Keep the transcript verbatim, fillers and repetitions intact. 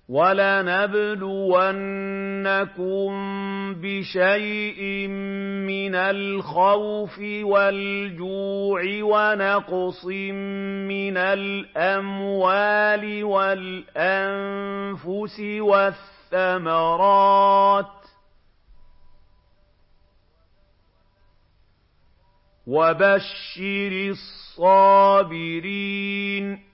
وَلَنَبْلُوَنَّكُم بِشَيْءٍ مِّنَ الْخَوْفِ وَالْجُوعِ وَنَقْصٍ مِّنَ الْأَمْوَالِ وَالْأَنفُسِ وَالثَّمَرَاتِ ۗ وَبَشِّرِ الصَّابِرِينَ